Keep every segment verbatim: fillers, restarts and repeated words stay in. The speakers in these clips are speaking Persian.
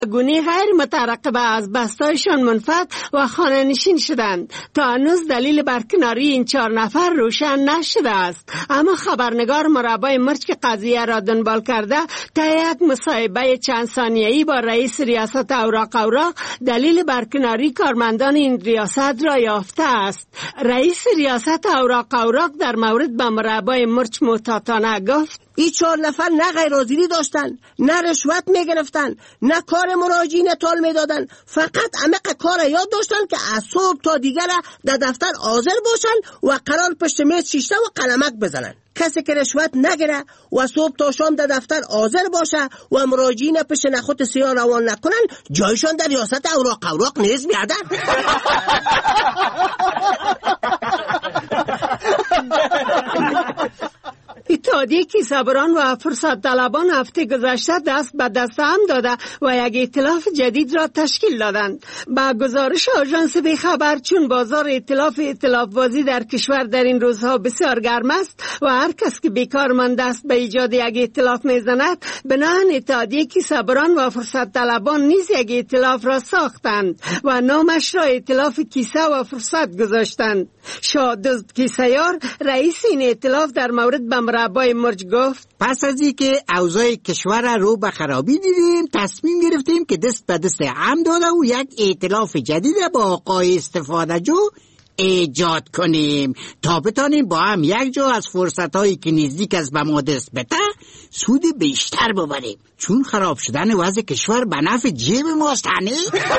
گونه غیر مترقبه از بستایشان منفعت و خانه نشین شدند. تا هنوز دلیل برکناری این چهار نفر روشن نشده است، اما خبرنگار مربای مرج که قضیه را دنبال کرده تا یک مصاحبه چند ثانیه‌ای با رئیس ریاست اوراق اوراق دلیل برکناری کارمندان این ریاست را یافته است. رئیس ریاست اوراق اوراق در مورد با مربای مرج محتاطانه گفت: این چهار نفر نه غیر حاضری داشتن، نه رشوت میگرفتن، نه کار مراجعین طال میدادن، فقط عمق کار یاد داشتن که از صبح تا دیگر در دفتر حاضر باشن و قرار پشت میز شیشه و قلمک بزنن. کسی که رشوت نگیره و صبح تا شام در دفتر حاضر باشه و مراجعین پشت نخود سیاه روان نکنن، جایشان در ریاست اوراق اوراق نیز میادن. اتحادیه کیسه‌بران و فرصت طلبان هفته گذشته دست به دست هم داده و یک ائتلاف جدید را تشکیل دادند. با گزارش آژانس بی خبر، چون بازار ائتلاف ائتلاف بازی در کشور در این روزها بسیار گرم است و هر کس که بیکار مانده است به ایجاد یک ائتلاف میزند، بنابراین اتحادیه کیسه‌بران و فرصت طلبان نیز یک ائتلاف را ساختند و نامش را ائتلاف کیسه و فرصت گذاشتند. شادوست کیسه‌یار رئیس این ائتلاف در مورد به مربای مرج گفت: پس از این که اوضاع کشور رو به خرابی دیدیم، تصمیم گرفتیم که دست به دست هم داده و یک ائتلاف جدید با آقای استفاده جو ایجاد کنیم تا بتانیم با هم یک جا از فرصتایی که نزدیک از به ما دست بده سود بیشتر ببریم، چون خراب شدن وضع کشور به نفع جیب ماست. هنی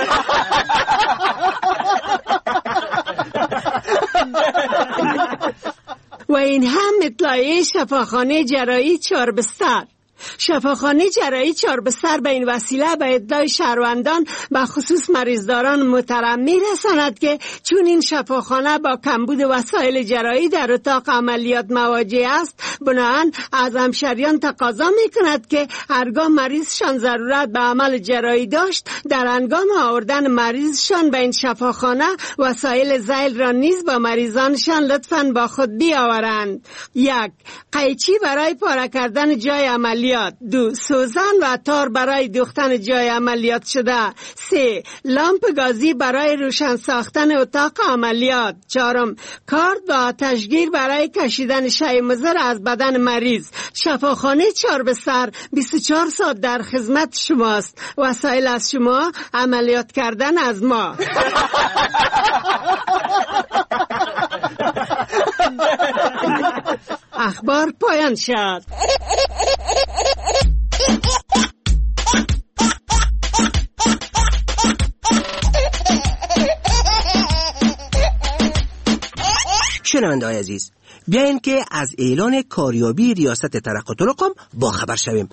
و این هم اطلاعیه شفاخانه جراحی چهاربستر. شفاخانه جراحی چهاربستر به این وسیله به ادعای شهروندان به خصوص مریضداران محترم میرساند که چون این شفاخانه با کمبود وسایل جراحی در اتاق عملیات مواجه است، بنابراین از همشهریان تقاضا میکند که هرگاه مریضشان ضرورت به عمل جراحی داشت، در هنگام آوردن مریضشان به این شفاخانه وسایل ذیل را نیز با مریضانشان لطفاً با خود بیاورند. یک، قیچی برای پاره کردن جای عملیات. دو، سوزن و تار برای دوختن جای عملیات شده. سه، لامپ گازی برای روشن ساختن اتاق عملیات. چهارم، کارد و آتشگیر برای کشیدن شیء مضر از بدن مریض. شفاخانه چهاربستر بیست و چهار ساعت در خدمت شماست. وسایل از شما، عملیات کردن از ما. اخبار پایان شد. شنونده‌های عزیز، بیاین که از اعلان کاریابی ریاست ترقات الرقم با خبر شویم.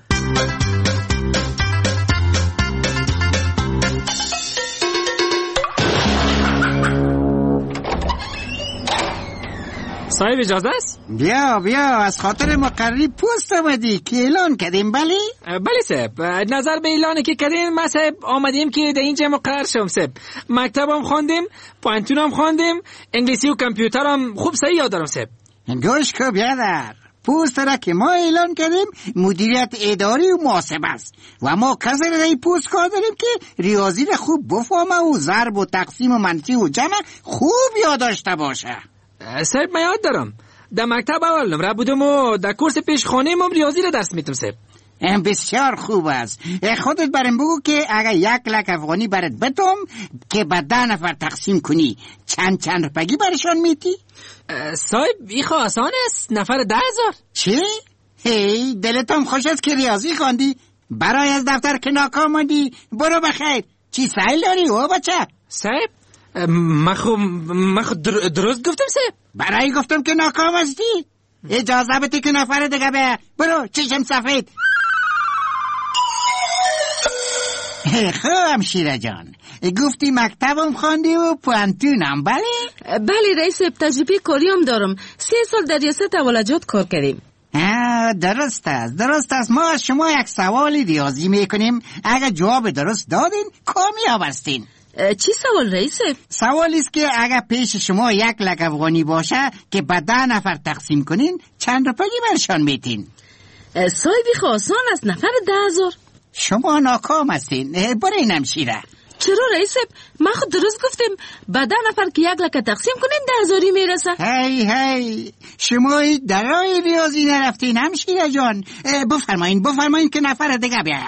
صاحب اجازه است؟ بیا بیا، از خاطر مقرری پست آمدی که اعلان کردیم. بله بله صاحب، نظر به اعلانی که کردیم ما صاحب آمدیم که در اینجا مقرر شم صاحب. مکتبم خواندیم، پوانتونم خواندیم، انگلیسی و کامپیوترم خوب صحیح یاد دارم صاحب. گوش کو بیادر، پست را که ما اعلان کردیم مدیریت اداری و محاسبه است و ما کسی را در این پست کار داریم که ریاضی را خوب بفهمه و ضرب و تقسیم و منفی و جمع خوب یاد داشته باشه. صاحب من یاد دارم، در مکتب اول نمره بودم و در کورس پیش خانه ما ریاضی را درس میتم صاحب. بسیار خوب است. خودت برم بگو که اگر یک لک افغانی برات بدم که به ده نفر تقسیم کنی چند چند روپگی برشان میتی؟ صاحب ایخو آسان است، نفر ده هزار. چی؟ هی دلتم خوش است که ریاضی خواندی، برای از دفتر که ناکام ماندی. برو بخیر. چی سایل داری او بچه؟ صاحب من خو من خو درست گفتم صاحب. برای گفتم که ناکام هستی. اجازه بده که نفر دیگه به. برو چشم سفید. خب همشیره جان، گفتی مکتبم خواندی و پوانتونم بله؟ بله رئیس، تجربه کاریم دارم. سه سال در ریاست اولجات کار کردیم. درست است درست است. ما از شما یک سوالی ریاضی میکنیم، اگر جواب درست دادین کامیاب هستین. چی سوال رئیس؟ سوالی است که اگر پیش شما یک لک افغانی باشه که به ده نفر تقسیم کنین چند روپیی برشان میتین؟ صاحبی آسان است، نفر ده هزار. شما ناکام هستین. برین همشیره. چرا رئیس صاحب؟ من خود درست گفتم با ده نفر که یک لکه تقسیم کنیم ده هزاری میرسه. هی هی شما درای ریاضی نرفتین همشیره جان. بفرمایین بفرمایین که نفر دیگه بیا.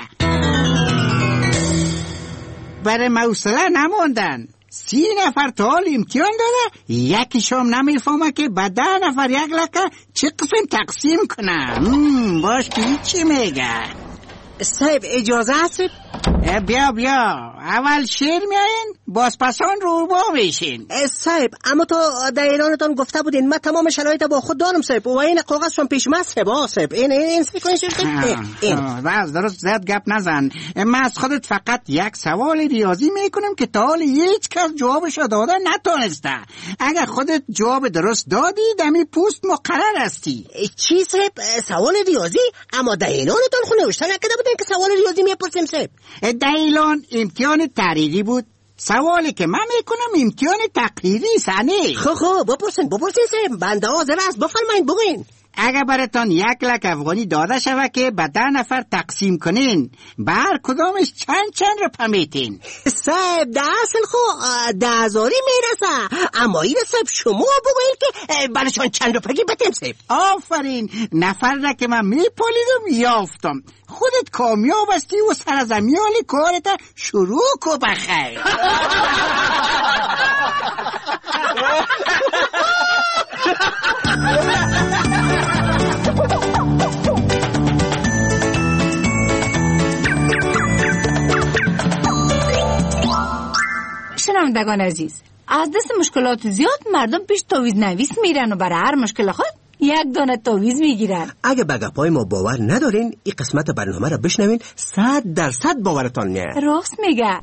برای موصله نموندن. سی نفر تا حال امتحان داده، یکیشم نمیفهمه که با ده نفر یک لکه چه قسم تقسیم کنه. باش که چی میگه؟ صاحب اجازه هست؟ بیا بیا اول شیر میاین باز پسان رو با میشین. صاحب اما تو در اعلانتان گفته بودین من تمام شرایط با خود دارم صاحب و این کاغذ شون پیش من صاحب. صاحب این این این راز درست زیاد گپ نزن. من از خودت فقط یک سوال ریاضی میکنم که تا حال هیچ کس جوابش داده نتونسته. اگر خودت جواب درست دادی دمی پوست مقرر هستی. چی صاحب؟ سوال ریاضی؟ اما در اعلانتان خونه نوشته نکرده بودین که سوال ریاضی میپرسیم صاحب؟ در اعلان امتحان تحریری بود. سوالی که من میکنم امتحان تقریری سنه. خب خب بپرسین بپرسین صاحب. بنده حاضر است بفرمایید بگوین. اگر براتون یک لک افغانی داده شوه که به ده نفر تقسیم کنین به هر کدامش چند چند رو میتین؟ صاحب ده اصل خو ده هزاری میرسه. اما این صاحب شما بگوین که برشان چند رو پگی بتیم صاحب. آفرین نفر را که من میپالیدم یافتم. خودت کامیاب هستی و سرزمیال کارت شروع کو بخیر. شنوندگان عزیز، از دست مشکلات زیاد مردم پیش تعویض نویس میرن و برای هر مشکل خود یک دانه تعویض میگیرن. اگه به گپای ما باور ندارین این قسمت برنامه را بشنوین، صد درصد باورتان میاد. راست میگه.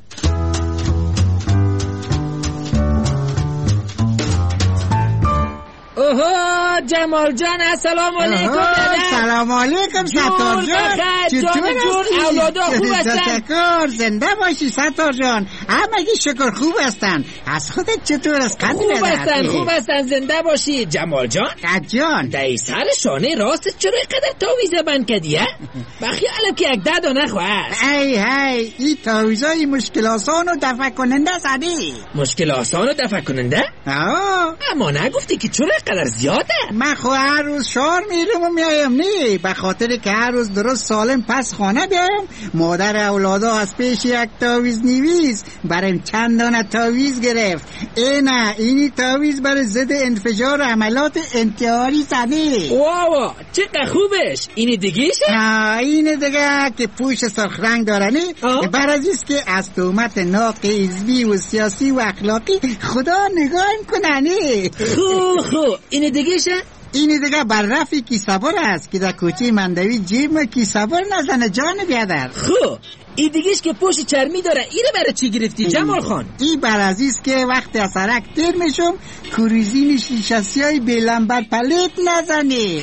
اوه جمال جان السلام علیکم. سلام علیکم ستار جان. چطور جون اولادا خوب هستن؟ شکر زنده باشی ستار جان. همگی شکر خوب هستن. از خودت چطور است؟ خوب هستن خوب هستن زنده باشی. جمال جان جان دای سر شانه راست چرا اینقدر تعویض بند کردی؟ بخیالم که یک ده دانه خواست. ای هی این تعویضای مشکل آسان و دفع کننده زدی. مشکل آسان و دفع کننده؟ آه اما نگفتی که چرا قدر زیاده؟ من خو هر روز شار میرم و میایم نی به خاطر که هر روز درست سالم پس خانه بیایم. مادر اولادا از پیش یک تعویض نویس برایم چند دانه تعویض گرفت. اینه اینی تعویض برای ضد انفجار عملات انتحاری زده. واو چقدر خوبش. اینی دیگهشه؟ نه اینه دیگه که پوش سرخ رنگ دارنی. بر از ایست که از تومت ناق حزبی و سیاسی و اخلاقی خدا نگاه کننی. خوب خوب اینه دیگهشه؟ این دیگه بر رفی کی صبر است که در کوچه مندوی جیب کی صبر نزنه جان بیادر. خب این دیگهش که پشت چرمی داره اینو برای چی گرفتی جمال خان؟ این بر عزیز که وقتی از سرک تیر میشم کوریزین شیشاسی های بیلنبر پلیت نزنی.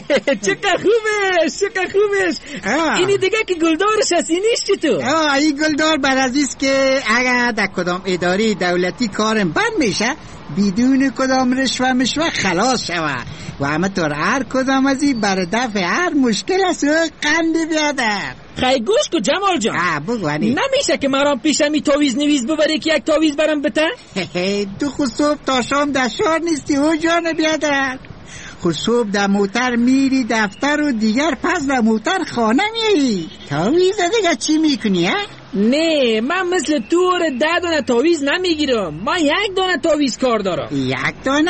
چقدر خوبش چقدر خوبش. اینی دیگه که گلدارش هستی نیست چی تو؟ آه این گلدار بر عزیز که اگر در کدام اداره دولتی کارم بند میشه بدون کدام رشوه مشوه خلاص شوه و همه طور هر کدام از این بر دفع هر مشکل است و قند بیادر. خیلی گوش کو جمال جان. آه بگوانی نمیشه که مرام پیشمی تعویض نویز ببری که یک تعویض برام بته؟ تو خود صبح تا شام در شار نیستی او جان بیادر. خود صبح در موتر میری دفتر و دیگر پس در موتر خانه میایی. تعویض دیگه چی میکنی ها؟ نه من مثل تو ده دانه تعویض نمیگیرم. من یک دانه تعویض کار دارم. یک دانه؟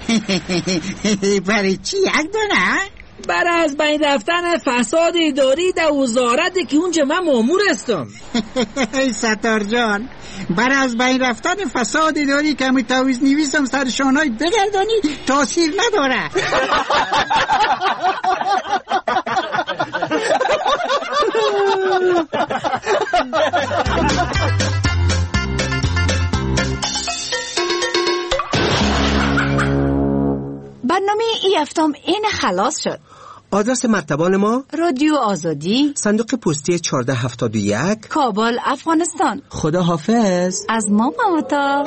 برای چی یک دانه؟ برای از بین رفتن فساد اداری در وزارت که اونجا من مامور هستم. ستار جان برای از بین رفتن فساد اداری که می تعویض نویسم سر شانهای بگردانی تاثیر نداره. برنامه ای هفتم این خلاص شد. آدرس مرتبان ما رادیو آزادی صندوق پستی چهارده هفتاد و یک کابل افغانستان. خدا حافظ از ما ممتا.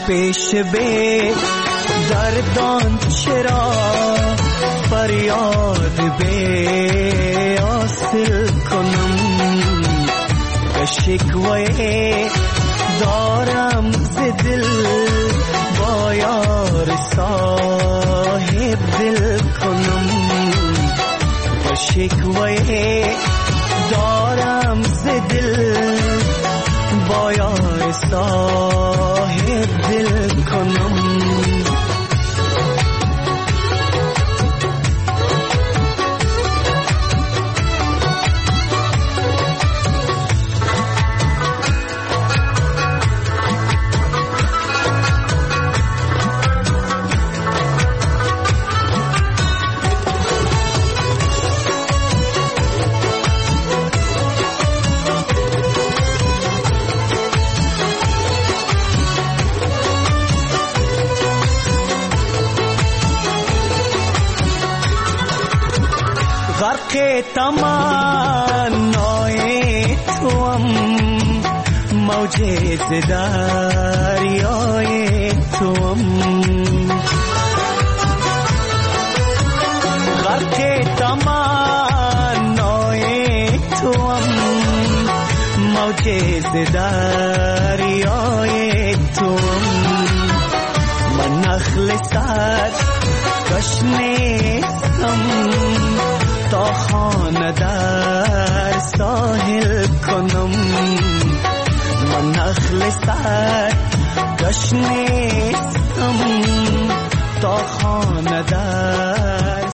پیش به دردان چرا فریاد به حاصل کنم به شکوه دارم ز دل با یار صاحب دل کنم به شکوه دارم ز دل با یار صاحب دل کنم غرق تمنای توام موج دریای توام غرق تمنای توام موج دریای توام من نخل سر گشنه‌ام تا خانه در ساحل کنم من نخل سر گشنه‌ام تا خانه در